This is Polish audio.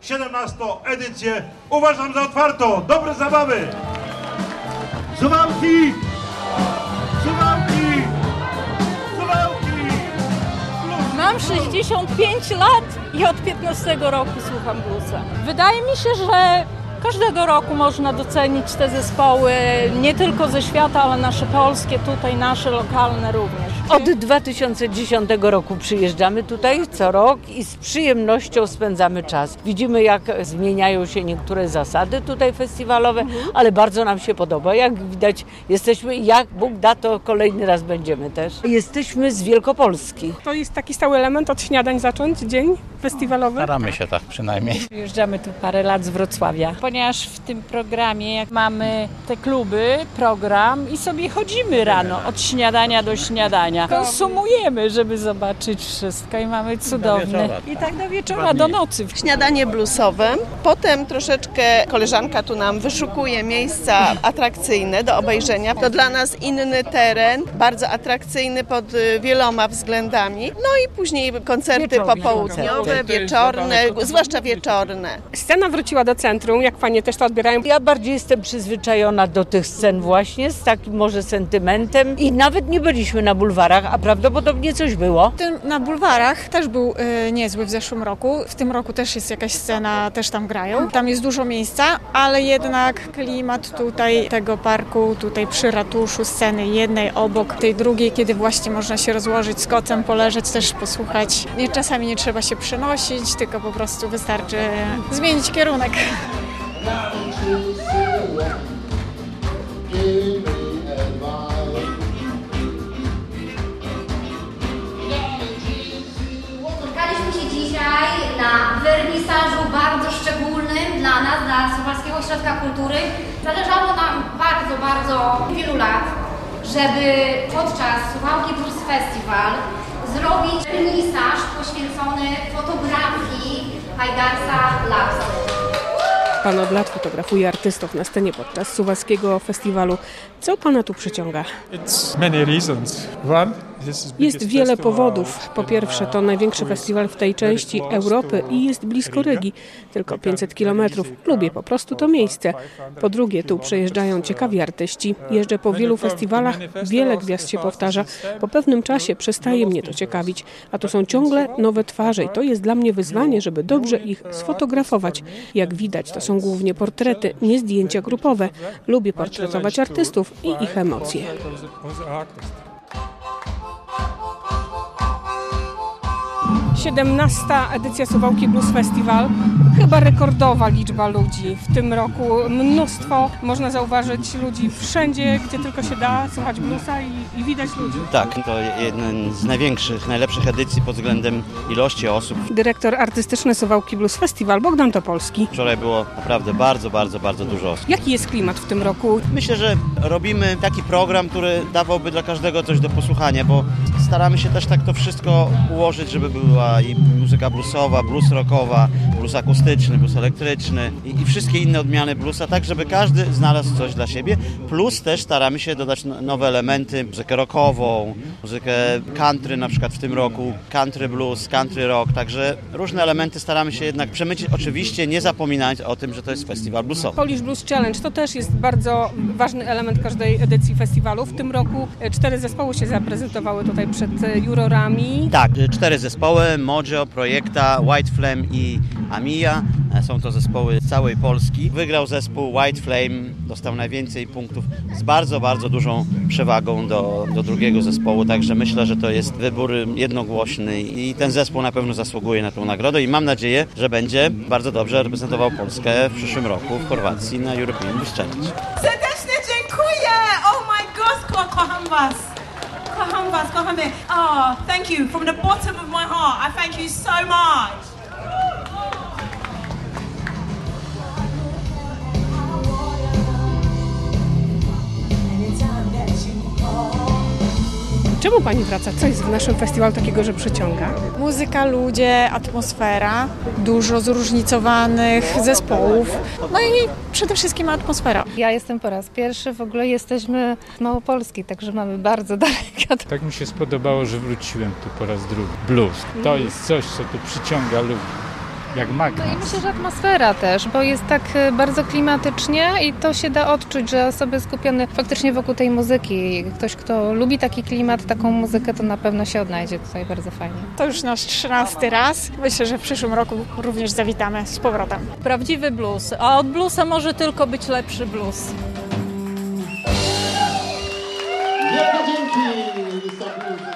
17. edycję uważam za otwartą. Dobre zabawy! Suwałki! Suwałki! Suwałki! Mam 65 lat i od 15 roku słucham bluesa. Wydaje mi się, że każdego roku można docenić te zespoły, nie tylko ze świata, ale nasze polskie, tutaj nasze lokalne również. Od 2010 roku przyjeżdżamy tutaj co rok i z przyjemnością spędzamy czas. Widzimy, jak zmieniają się niektóre zasady tutaj festiwalowe, ale bardzo nam się podoba. Jak widać, jesteśmy, jak Bóg da, to kolejny raz będziemy też. Jesteśmy z Wielkopolski. To jest taki stały element od śniadań zacząć dzień festiwalowy? Staramy się tak przynajmniej. Przyjeżdżamy tu parę lat z Wrocławia, ponieważ w tym programie jak mamy te kluby, program i sobie chodzimy rano od śniadania do śniadania. Konsumujemy, żeby zobaczyć wszystko i mamy cudowne. I tak do wieczora, do nocy. Śniadanie bluesowe. Potem troszeczkę koleżanka tu nam wyszukuje miejsca atrakcyjne do obejrzenia. To dla nas inny teren, bardzo atrakcyjny pod wieloma względami. No i później koncerty popołudniowe, wieczorne, zwłaszcza wieczorne. Scena wróciła do centrum, jak panie też to odbierają? Ja bardziej jestem przyzwyczajona do tych scen właśnie, z takim może sentymentem i nawet nie byliśmy na bulwarach, a prawdopodobnie coś było. Na bulwarach też był niezły w zeszłym roku. W tym roku też jest jakaś scena, też tam grają. Tam jest dużo miejsca, ale jednak klimat tutaj tego parku, tutaj przy ratuszu, sceny jednej obok tej drugiej, kiedy właśnie można się rozłożyć z kocem, poleżeć, też posłuchać. Czasami nie trzeba się przenosić, tylko po prostu wystarczy zmienić kierunek. Spotkaliśmy się dzisiaj na wernisażu bardzo szczególnym dla nas, dla Suwalskiego Ośrodka Kultury. Zależało nam bardzo wielu lat, żeby podczas Suwałki Blues Festival zrobić wernisaż poświęcony fotografii Hajdarsa Lapsa. Pan od lat fotografuje artystów na scenie podczas Suwalskiego Festiwalu. Co pana tu przyciąga? Jest wiele powodów. Po pierwsze, to największy festiwal w tej części Europy i jest blisko Rygi. Tylko 500 kilometrów. Lubię po prostu to miejsce. Po drugie, tu przyjeżdżają ciekawi artyści. Jeżdżę po wielu festiwalach, wiele gwiazd się powtarza. Po pewnym czasie przestaje mnie to ciekawić. A to są ciągle nowe twarze i to jest dla mnie wyzwanie, żeby dobrze ich sfotografować. Jak widać, to są głównie portrety, nie zdjęcia grupowe. Lubię portretować artystów i ich emocje. 17. edycja Suwałki Blues Festival. Chyba rekordowa liczba ludzi. W tym roku mnóstwo. Można zauważyć ludzi wszędzie, gdzie tylko się da, słuchać bluesa i widać ludzi. Tak, to jeden z największych, najlepszych edycji pod względem ilości osób. Dyrektor artystyczny Suwałki Blues Festival, Bogdan Topolski. Wczoraj było naprawdę bardzo dużo osób. Jaki jest klimat w tym roku? Myślę, że robimy taki program, który dawałby dla każdego coś do posłuchania, bo staramy się też tak to wszystko ułożyć, żeby była i muzyka bluesowa, blues rockowa, blues akustyczny, blues elektryczny i wszystkie inne odmiany bluesa, tak żeby każdy znalazł coś dla siebie. Plus też staramy się dodać nowe elementy, muzykę rockową, muzykę country na przykład w tym roku, country blues, country rock, także różne elementy staramy się jednak przemycić, oczywiście nie zapominając o tym, że to jest festiwal bluesowy. Polish Blues Challenge to też jest bardzo ważny element każdej edycji festiwalu. W tym roku 4 zespoły się zaprezentowały tutaj przed jurorami. Tak, 4 zespoły, Mojo, Projekta, White Flame i Amija. Są to zespoły z całej Polski. Wygrał zespół White Flame, dostał najwięcej punktów z bardzo dużą przewagą do drugiego zespołu, także myślę, że to jest wybór jednogłośny i ten zespół na pewno zasługuje na tę nagrodę i mam nadzieję, że będzie bardzo dobrze reprezentował Polskę w przyszłym roku w Chorwacji na European Blues Challenge. Serdecznie dziękuję! Oh my gosh, kocham was! Kocham mnie. Oh, thank you. From the bottom of my heart, I thank you so much. Czemu pani wraca? Co jest w naszym festiwalu takiego, że przyciąga? Muzyka, ludzie, atmosfera, dużo zróżnicowanych zespołów, no i przede wszystkim atmosfera. Ja jestem po raz pierwszy, w ogóle jesteśmy z Małopolski, także mamy bardzo daleko. Tak mi się spodobało, że wróciłem tu po raz drugi. Blues. To jest coś, co tu przyciąga ludzi. jak magnes. No i myślę, że atmosfera też, bo jest tak bardzo klimatycznie i to się da odczuć, że osoby skupione faktycznie wokół tej muzyki. Ktoś, kto lubi taki klimat, taką muzykę, to na pewno się odnajdzie tutaj bardzo fajnie. To już nasz 13 raz. Myślę, że w przyszłym roku również zawitamy z powrotem. Prawdziwy blues, a od bluesa może tylko być lepszy blues. Wielkie dzięki, Lista Blues.